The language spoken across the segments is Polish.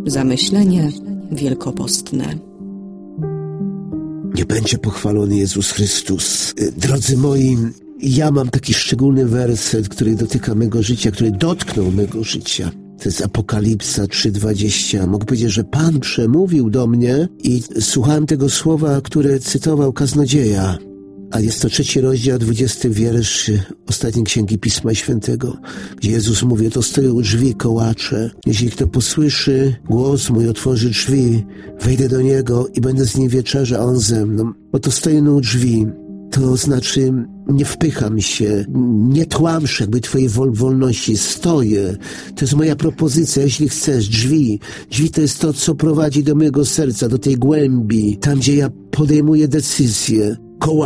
Zamyślenie wielkopostne. Nie będzie pochwalony Jezus Chrystus. Drodzy moi, ja mam taki szczególny werset, który dotyka mego życia, który dotknął mego życia. To jest Apokalipsa 3:20. Mogę powiedzieć, że Pan przemówił do mnie i słuchałem tego słowa, które cytował kaznodzieja. A jest to 3 rozdział, 20 wiersz ostatniej księgi Pisma Świętego, gdzie Jezus mówi: to stoję u drzwi, kołaczę. Jeśli kto posłyszy głos mój, otworzy drzwi, wejdę do niego i będę z nim wieczerzał, a on ze mną. Oto stoję u drzwi. To znaczy, nie wpycham się, nie tłamszę jakby twojej wolności, stoję. To jest moja propozycja, jeśli chcesz, drzwi. Drzwi to jest to, co prowadzi do mojego serca, do tej głębi, tam, gdzie ja podejmuję decyzje.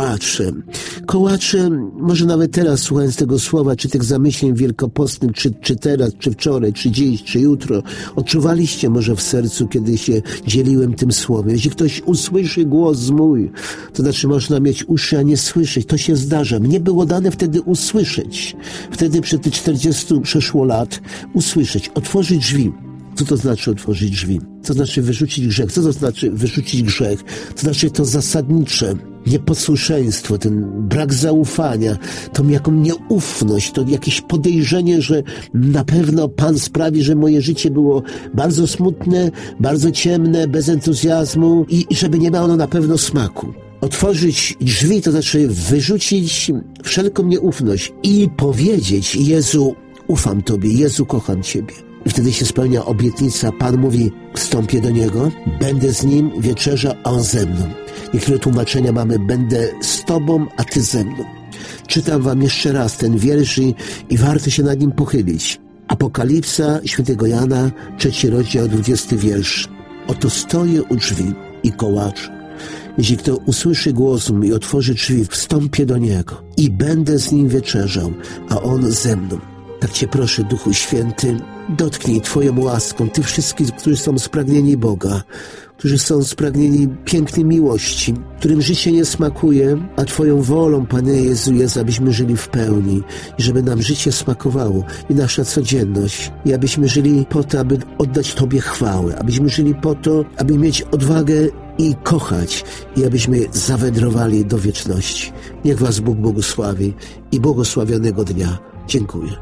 Kołaczem, może nawet teraz, słuchając tego słowa, czy tych zamyśleń wielkopostnych, czy teraz, czy wczoraj, czy dziś, czy jutro, odczuwaliście może w sercu, kiedy się dzieliłem tym słowem. Jeśli ktoś usłyszy głos mój, to znaczy można mieć uszy, a nie słyszeć. To się zdarza. Mnie było dane wtedy usłyszeć. Wtedy przed tych 40 przeszło lat usłyszeć, otworzyć drzwi. Co to znaczy otworzyć drzwi? Co znaczy wyrzucić grzech? Co to znaczy wyrzucić grzech? To znaczy to zasadnicze nieposłuszeństwo, ten brak zaufania, tą jaką nieufność, to jakieś podejrzenie, że na pewno Pan sprawi, że moje życie było bardzo smutne, bardzo ciemne, bez entuzjazmu i żeby nie miało ono na pewno smaku. Otworzyć drzwi to znaczy wyrzucić wszelką nieufność i powiedzieć: Jezu, ufam Tobie, Jezu, kocham Ciebie. I wtedy się spełnia obietnica. Pan mówi: wstąpię do Niego, będę z Nim wieczerzał, a On ze mną. Niektóre tłumaczenia mamy: będę z Tobą, a Ty ze mną. Czytam wam jeszcze raz ten wiersz i warto się nad nim pochylić. Apokalipsa świętego Jana, 3 rozdział, 20 wiersz. Oto stoję u drzwi i kołaczę. Jeśli kto usłyszy głos mój i otworzy drzwi, wstąpię do Niego i będę z Nim wieczerzał, a On ze mną. Tak Cię proszę, Duchu Święty, dotknij Twoją łaską tych wszystkich, którzy są spragnieni Boga, którzy są spragnieni pięknej miłości, którym życie nie smakuje, a Twoją wolą, Panie Jezu, jest, abyśmy żyli w pełni i żeby nam życie smakowało i nasza codzienność. I abyśmy żyli po to, aby oddać Tobie chwałę, abyśmy żyli po to, aby mieć odwagę i kochać i abyśmy zawędrowali do wieczności. Niech Was Bóg błogosławi i błogosławionego dnia. Dziękuję.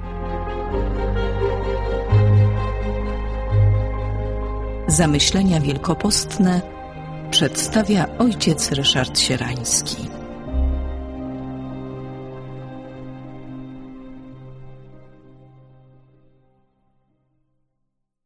Zamyślenia wielkopostne przedstawia ojciec Ryszard Sierański.